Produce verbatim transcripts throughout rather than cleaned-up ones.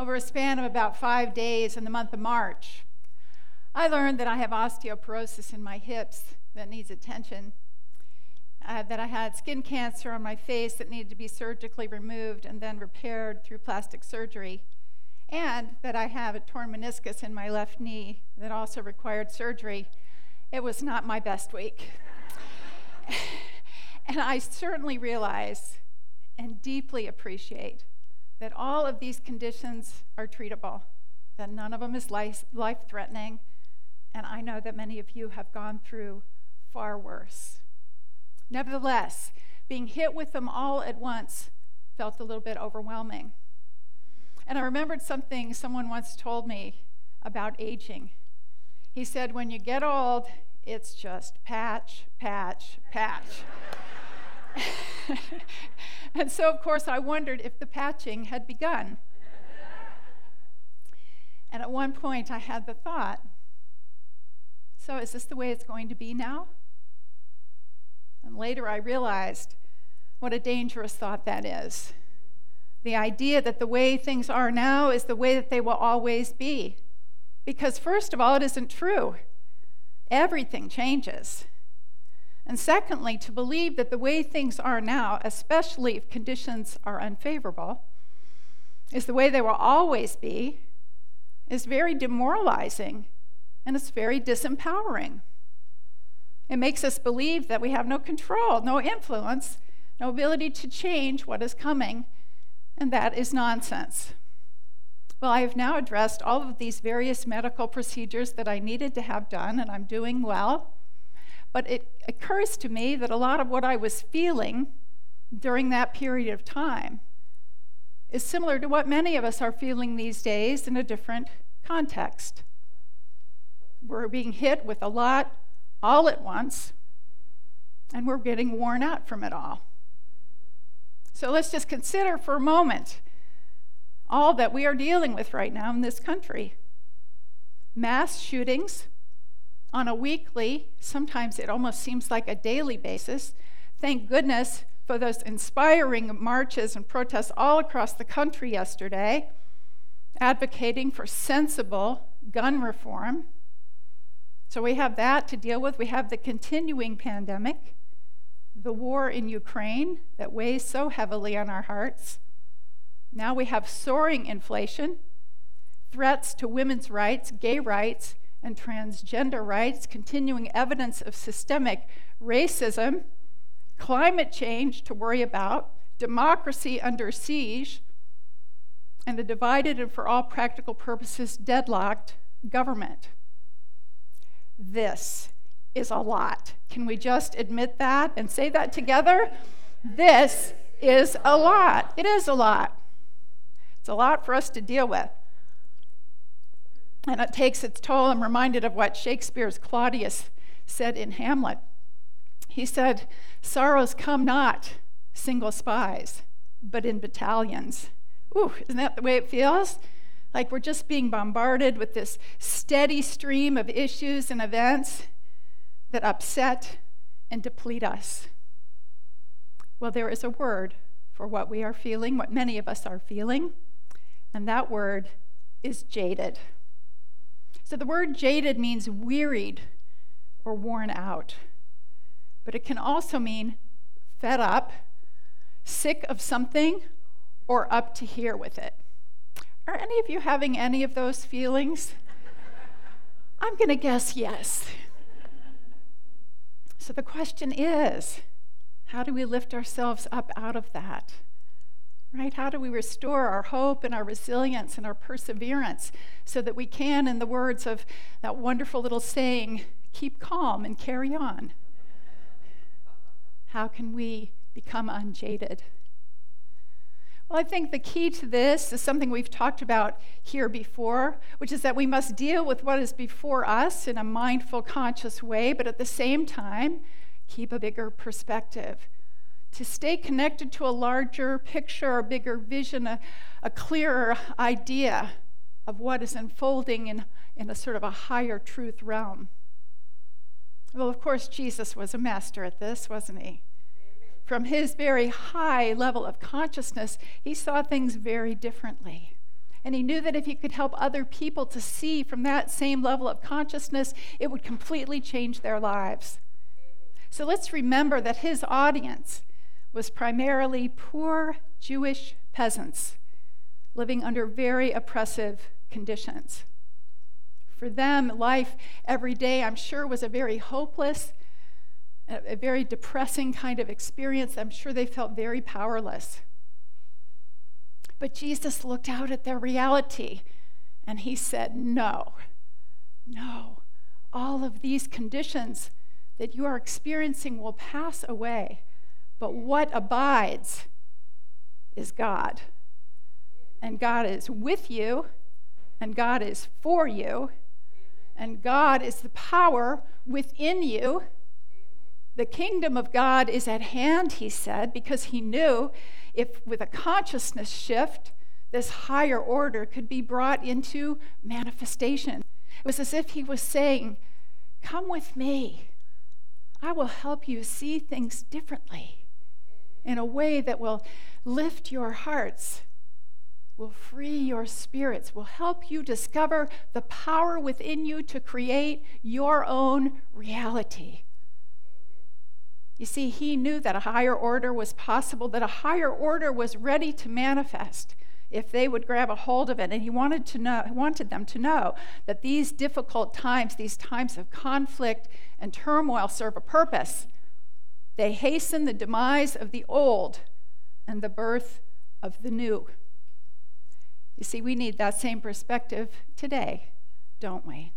over a span of about five days in the month of March. I learned that I have osteoporosis in my hips that needs attention, uh, that I had skin cancer on my face that needed to be surgically removed and then repaired through plastic surgery, and that I have a torn meniscus in my left knee that also required surgery. It was not my best week. And I certainly realize and deeply appreciate that all of these conditions are treatable, that none of them is life, life-threatening, and I know that many of you have gone through far worse. Nevertheless, being hit with them all at once felt a little bit overwhelming. And I remembered something someone once told me about aging. He said, when you get old, it's just patch, patch, patch. And so, of course, I wondered if the patching had begun. And at one point, I had the thought, so is this the way it's going to be now? And later I realized what a dangerous thought that is. The idea that the way things are now is the way that they will always be. Because first of all, it isn't true. Everything changes. And secondly, to believe that the way things are now, especially if conditions are unfavorable, is the way they will always be, is very demoralizing, and it's very disempowering. It makes us believe that we have no control, no influence, no ability to change what is coming, and that is nonsense. Well, I have now addressed all of these various medical procedures that I needed to have done, and I'm doing well. But it occurs to me that a lot of what I was feeling during that period of time is similar to what many of us are feeling these days in a different context. We're being hit with a lot all at once, and we're getting worn out from it all. So let's just consider for a moment all that we are dealing with right now in this country. Mass shootings on a weekly, sometimes it almost seems like a daily basis. Thank goodness for those inspiring marches and protests all across the country yesterday, advocating for sensible gun reform. So we have that to deal with. We have the continuing pandemic, the war in Ukraine that weighs so heavily on our hearts. Now we have soaring inflation, threats to women's rights, gay rights, and transgender rights, continuing evidence of systemic racism, climate change to worry about, democracy under siege, and a divided and for all practical purposes deadlocked government. This is a lot. Can we just admit that and say that together? This is a lot. It is a lot. It's a lot for us to deal with. And it takes its toll. I'm reminded of what Shakespeare's Claudius said in Hamlet. He said, sorrows come not single spies, but in battalions. Ooh, isn't that the way it feels? Like we're just being bombarded with this steady stream of issues and events that upset and deplete us. Well, there is a word for what we are feeling, what many of us are feeling, and that word is jaded. So the word jaded means wearied or worn out, but it can also mean fed up, sick of something, or up to here with it. Are any of you having any of those feelings? I'm going to guess yes. So the question is, how do we lift ourselves up out of that? Right? How do we restore our hope and our resilience and our perseverance so that we can, in the words of that wonderful little saying, keep calm and carry on? How can we become unjaded? Well, I think the key to this is something we've talked about here before, which is that we must deal with what is before us in a mindful, conscious way, but at the same time, keep a bigger perspective. To stay connected to a larger picture, a bigger vision, a, a clearer idea of what is unfolding in, in a sort of a higher truth realm. Well, of course, Jesus was a master at this, wasn't he? From his very high level of consciousness, he saw things very differently. And he knew that if he could help other people to see from that same level of consciousness, it would completely change their lives. So let's remember that his audience was primarily poor Jewish peasants living under very oppressive conditions. For them, life every day, I'm sure, was a very hopeless, a very depressing kind of experience. I'm sure they felt very powerless. But Jesus looked out at their reality and he said, no, no, all of these conditions that you are experiencing will pass away, but what abides is God. And God is with you, and God is for you, and God is the power within you. The kingdom of God is at hand, he said, because he knew if with a consciousness shift, this higher order could be brought into manifestation. It was as if he was saying, come with me. I will help you see things differently in a way that will lift your hearts, will free your spirits, will help you discover the power within you to create your own reality. You see, he knew that a higher order was possible, that a higher order was ready to manifest if they would grab a hold of it. And he wanted to know, he wanted them to know that these difficult times, these times of conflict and turmoil serve a purpose. They hasten the demise of the old and the birth of the new. You see, we need that same perspective today, don't we?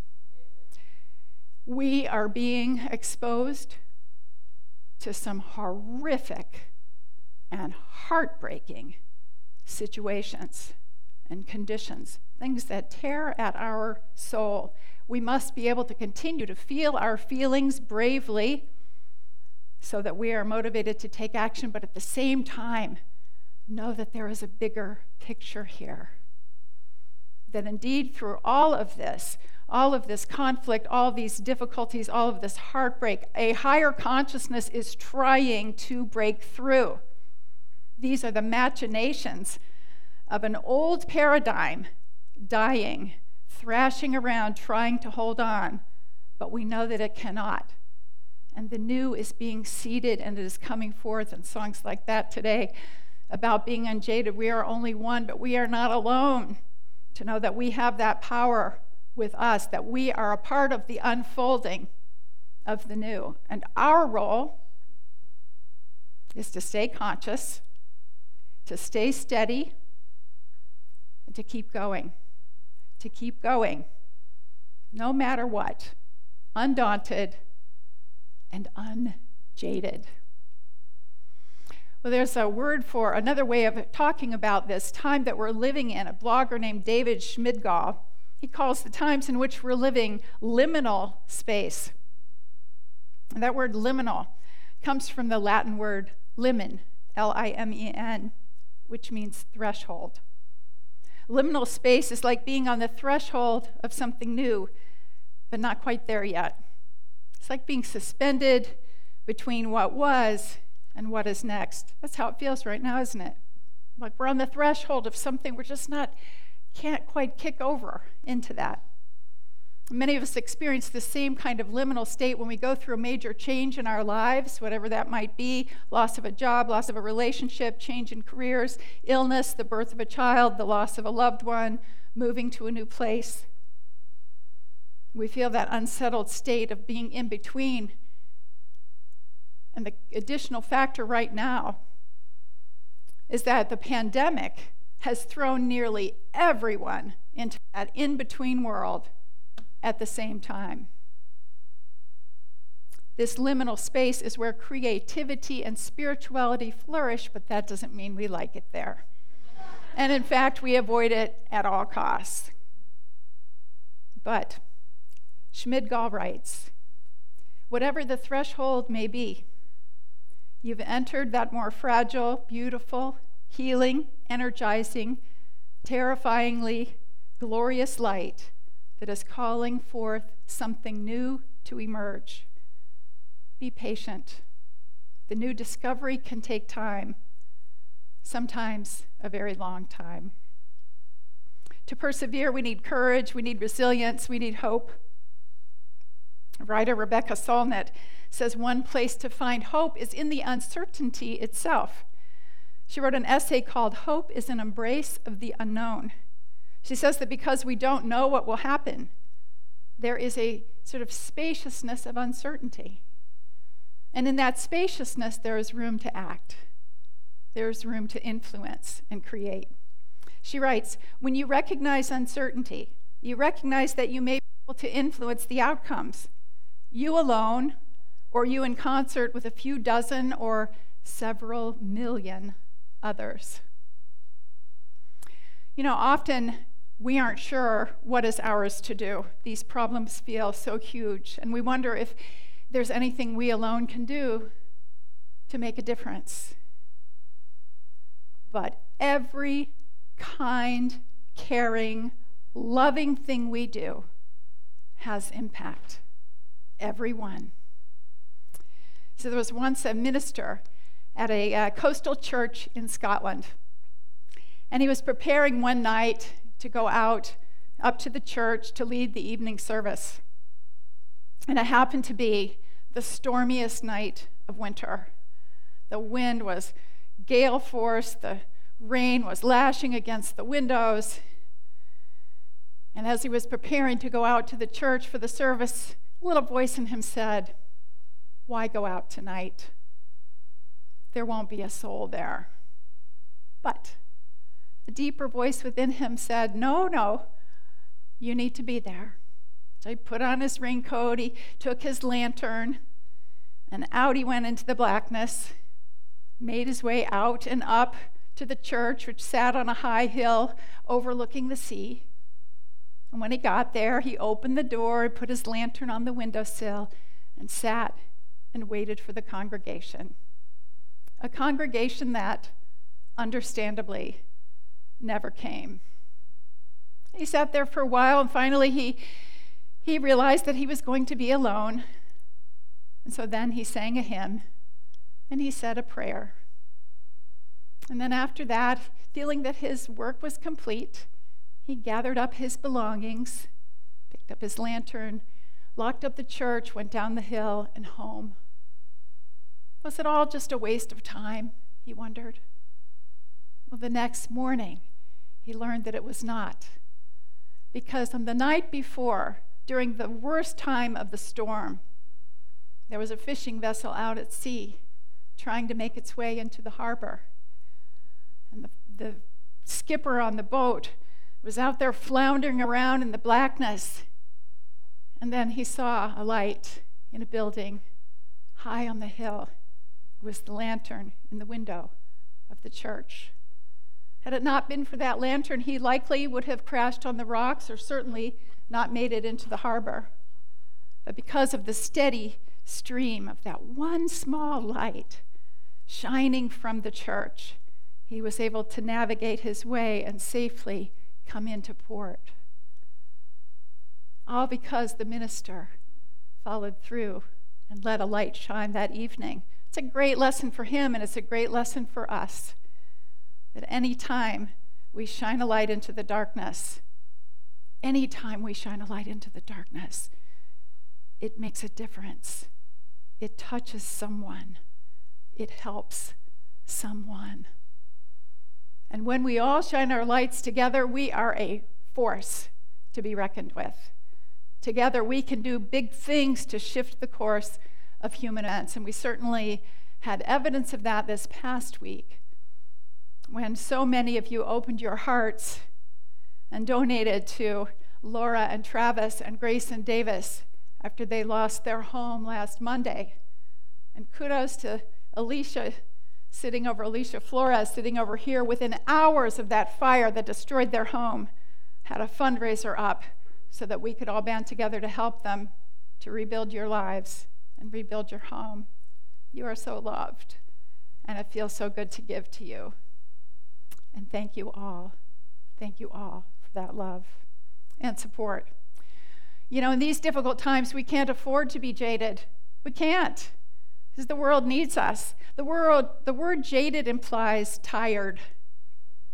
We are being exposed to some horrific and heartbreaking situations and conditions, things that tear at our soul. We must be able to continue to feel our feelings bravely so that we are motivated to take action, but at the same time, know that there is a bigger picture here. That indeed, through all of this, all of this conflict, all of these difficulties, all of this heartbreak, a higher consciousness is trying to break through. These are the machinations of an old paradigm dying, thrashing around, trying to hold on, but we know that it cannot. And the new is being seeded, and it is coming forth in songs like that today about being unjaded. We are only one, but we are not alone. To know that we have that power with us, that we are a part of the unfolding of the new. And our role is to stay conscious, to stay steady, and to keep going. To keep going, no matter what, undaunted and unjaded. Well, there's a word for another way of talking about this time that we're living in. A blogger named David Schmidgall, he calls the times in which we're living liminal space. And that word liminal comes from the Latin word limen, L I M E N, which means threshold. Liminal space is like being on the threshold of something new, but not quite there yet. It's like being suspended between what was and what is next. That's how it feels right now, isn't it? Like we're on the threshold of something, we're just not, can't quite kick over into that. Many of us experience the same kind of liminal state when we go through a major change in our lives, whatever that might be, loss of a job, loss of a relationship, change in careers, illness, the birth of a child, the loss of a loved one, moving to a new place. We feel that unsettled state of being in between. And the additional factor right now is that the pandemic has thrown nearly everyone into that in-between world at the same time. This liminal space is where creativity and spirituality flourish, but that doesn't mean we like it there. And in fact, we avoid it at all costs. But Schmidgall writes, whatever the threshold may be, you've entered that more fragile, beautiful, healing, energizing, terrifyingly glorious light that is calling forth something new to emerge. Be patient. The new discovery can take time, sometimes a very long time. To persevere, we need courage, we need resilience, we need hope. Writer Rebecca Solnit says one place to find hope is in the uncertainty itself. She wrote an essay called "Hope is an Embrace of the Unknown." She says that because we don't know what will happen, there is a sort of spaciousness of uncertainty. And in that spaciousness, there is room to act. There is room to influence and create. She writes, when you recognize uncertainty, you recognize that you may be able to influence the outcomes. You alone, or you in concert with a few dozen or several million others. You know, often we aren't sure what is ours to do. These problems feel so huge, and we wonder if there's anything we alone can do to make a difference. But every kind, caring, loving thing we do has impact. Every one. So there was once a minister at a uh, coastal church in Scotland, and he was preparing one night to go out up to the church to lead the evening service. And it happened to be the stormiest night of winter. The wind was gale force, the rain was lashing against the windows. And as he was preparing to go out to the church for the service, a little voice in him said, "Why go out tonight? There won't be a soul there." But a deeper voice within him said, "No, no, you need to be there." So he put on his raincoat, he took his lantern, and out he went into the blackness, made his way out and up to the church, which sat on a high hill overlooking the sea. And when he got there, he opened the door, put his lantern on the windowsill, and sat and waited for the congregation. A congregation that, understandably, never came. He sat there for a while, and finally he, he realized that he was going to be alone. And so then he sang a hymn, and he said a prayer. And then after that, feeling that his work was complete, he gathered up his belongings, picked up his lantern, locked up the church, went down the hill and home. Was it all just a waste of time, he wondered? Well, the next morning, he learned that it was not. Because on the night before, during the worst time of the storm, there was a fishing vessel out at sea trying to make its way into the harbor. And the, the skipper on the boat was out there floundering around in the blackness. And then he saw a light in a building high on the hill. It was the lantern in the window of the church. Had it not been for that lantern, he likely would have crashed on the rocks or certainly not made it into the harbor. But because of the steady stream of that one small light shining from the church, he was able to navigate his way and safely come into port. All because the minister followed through and let a light shine that evening. It's a great lesson for him, and it's a great lesson for us, that any time we shine a light into the darkness, any time we shine a light into the darkness, it makes a difference. It touches someone. It helps someone. And when we all shine our lights together, we are a force to be reckoned with. Together, we can do big things to shift the course of human events. And we certainly had evidence of that this past week when so many of you opened your hearts and donated to Laura and Travis and Grace and Davis after they lost their home last Monday. And kudos to Alicia, sitting over Alicia Flores, sitting over here within hours of that fire that destroyed their home, had a fundraiser up so that we could all band together to help them to rebuild your lives and rebuild your home. You are so loved, and it feels so good to give to you. And thank you all. Thank you all for that love and support. You know, in these difficult times, we can't afford to be jaded. We can't, because the world needs us. The world, the word jaded implies tired.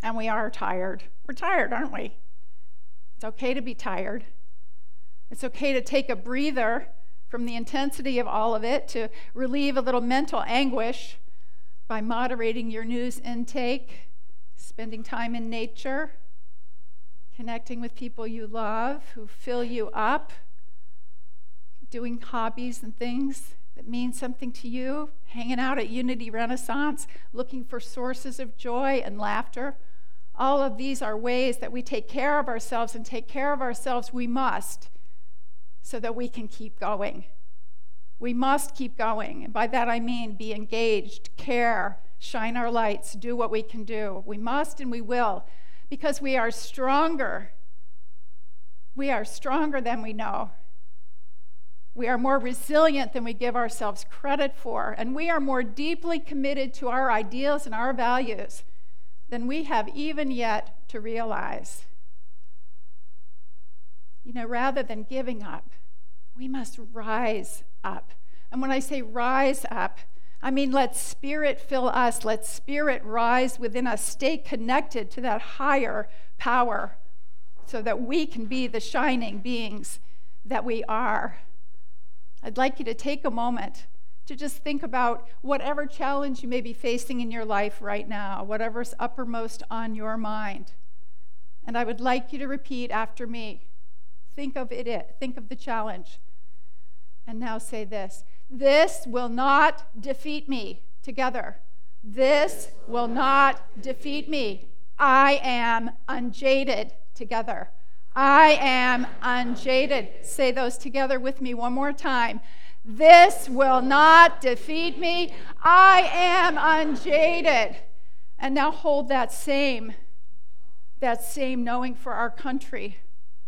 And we are tired. We're tired, aren't we? It's okay to be tired. It's okay to take a breather from the intensity of all of it, to relieve a little mental anguish by moderating your news intake, spending time in nature, connecting with people you love who fill you up, doing hobbies and things that mean something to you, hanging out at Unity Renaissance, looking for sources of joy and laughter. All of these are ways that we take care of ourselves, and take care of ourselves we must, so that we can keep going. We must keep going. And by that I mean be engaged, care, shine our lights, do what we can do. We must and we will, because we are stronger. We are stronger than we know. We are more resilient than we give ourselves credit for, and we are more deeply committed to our ideals and our values than we have even yet to realize. You know, rather than giving up, we must rise up. And when I say rise up, I mean let Spirit fill us, let Spirit rise within us, stay connected to that higher power so that we can be the shining beings that we are. I'd like you to take a moment to just think about whatever challenge you may be facing in your life right now, whatever's uppermost on your mind. And I would like you to repeat after me. Think of it, think of the challenge. And now say this: this will not defeat me. Together. This will not defeat me. I am unjaded. Together. I am unjaded. Say those together with me one more time. This will not defeat me. I am unjaded. And now hold that same, that same knowing for our country,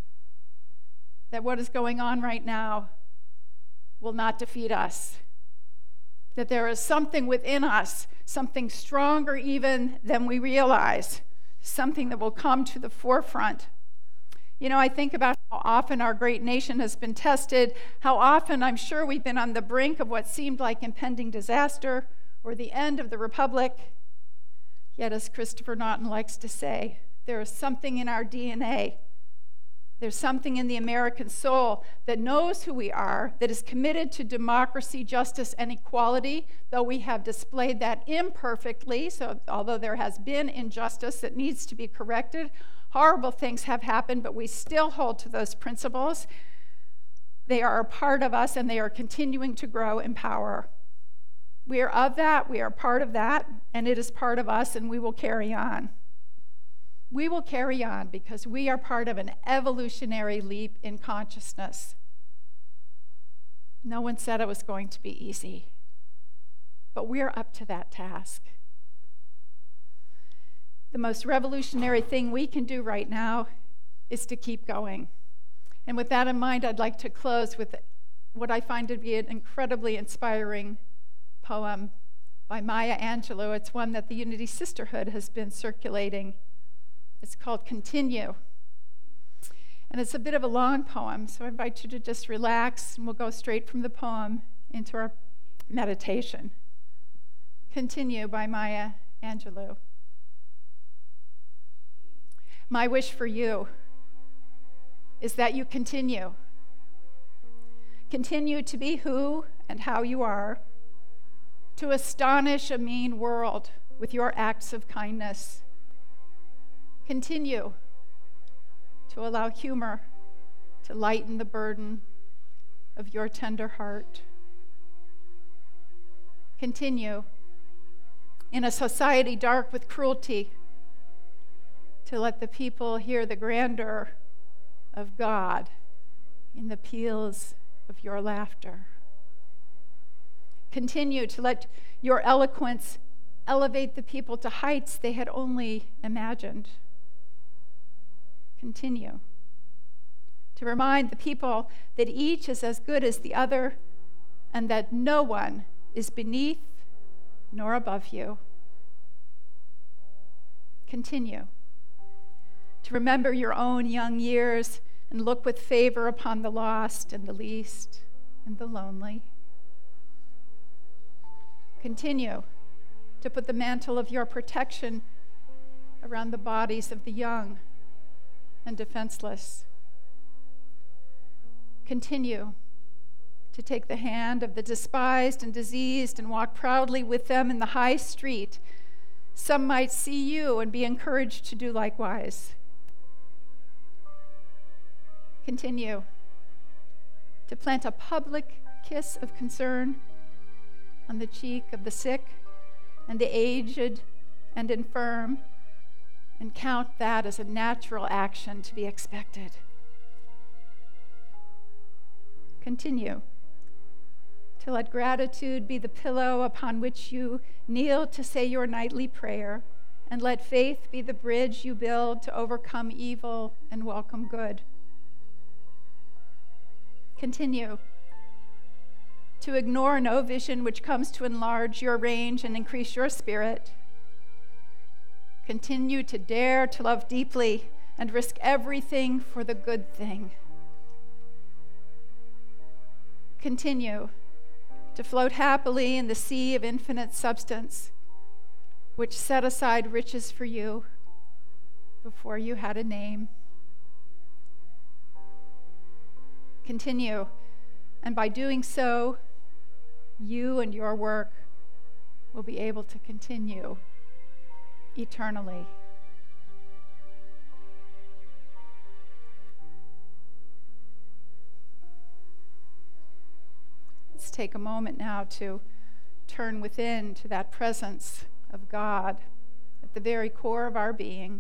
that what is going on right now will not defeat us. That there is something within us, something stronger even than we realize, something that will come to the forefront. You know, I think about how often our great nation has been tested, how often I'm sure we've been on the brink of what seemed like impending disaster or the end of the republic. Yet, as Christopher Naughton likes to say, there is something in our D N A. There's something in the American soul that knows who we are, that is committed to democracy, justice, and equality, though we have displayed that imperfectly. So although there has been injustice that needs to be corrected, horrible things have happened, but we still hold to those principles. They are a part of us, and they are continuing to grow in power. We are of that, we are part of that, and it is part of us, and we will carry on. We will carry on because we are part of an evolutionary leap in consciousness. No one said it was going to be easy, but we're up to that task. The most revolutionary thing we can do right now is to keep going. And with that in mind, I'd like to close with what I find to be an incredibly inspiring poem by Maya Angelou. It's one that the Unity Sisterhood has been circulating. It's called Continue. And it's a bit of a long poem, so I invite you to just relax, and we'll go straight from the poem into our meditation. Continue by Maya Angelou. My wish for you is that you continue. Continue to be who and how you are, to astonish a mean world with your acts of kindness. Continue to allow humor to lighten the burden of your tender heart. Continue in a society dark with cruelty to let the people hear the grandeur of God in the peals of your laughter. Continue to let your eloquence elevate the people to heights they had only imagined. Continue to remind the people that each is as good as the other, and that no one is beneath nor above you. Continue to remember your own young years and look with favor upon the lost and the least and the lonely. Continue to put the mantle of your protection around the bodies of the young and defenseless. Continue to take the hand of the despised and diseased and walk proudly with them in the high street. Some might see you and be encouraged to do likewise. Continue to plant a public kiss of concern on the cheek of the sick and the aged and infirm, and count that as a natural action to be expected. Continue to let gratitude be the pillow upon which you kneel to say your nightly prayer, and let faith be the bridge you build to overcome evil and welcome good. Continue to ignore no vision which comes to enlarge your range and increase your spirit. Continue to dare to love deeply and risk everything for the good thing. Continue to float happily in the sea of infinite substance, which set aside riches for you before you had a name. Continue, and by doing so, you and your work will be able to continue eternally. Let's take a moment now to turn within to that presence of God at the very core of our being.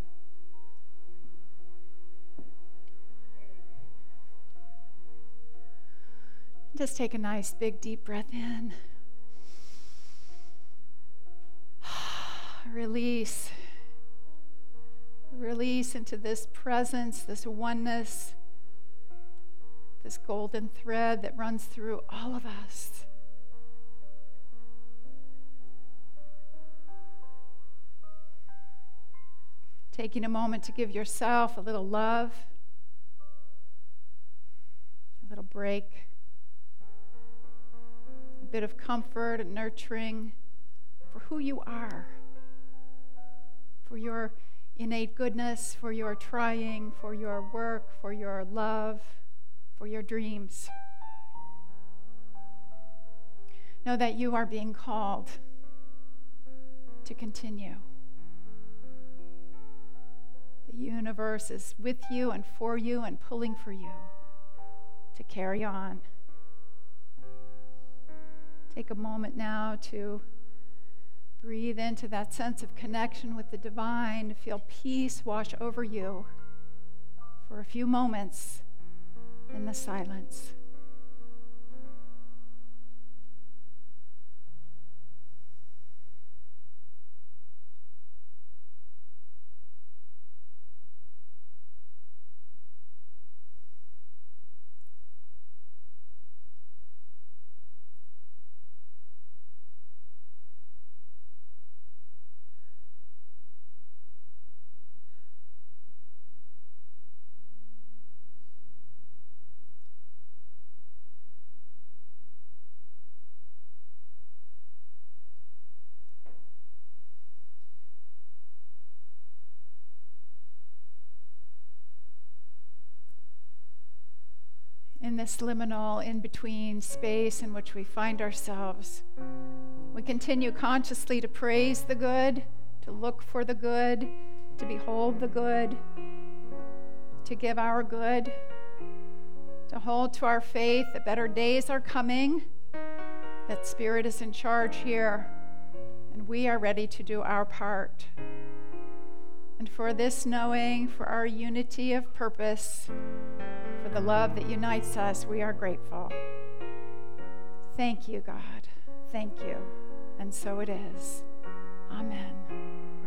Just take a nice big deep breath in. Release. Release into this presence, this oneness, this golden thread that runs through all of us. Taking a moment to give yourself a little love, a little break, a bit of comfort and nurturing for who you are, for your innate goodness, for your trying, for your work, for your love, for your dreams. Know that you are being called to continue. The universe is with you and for you and pulling for you to carry on. Take a moment now to breathe into that sense of connection with the divine. Feel peace wash over you for a few moments in the silence. In this liminal, in-between space in which we find ourselves, we continue consciously to praise the good, to look for the good, to behold the good, to give our good, to hold to our faith that better days are coming, that Spirit is in charge here, and we are ready to do our part. And for this knowing, for our unity of purpose, for the love that unites us, we are grateful. Thank you, God. Thank you. And so it is. Amen.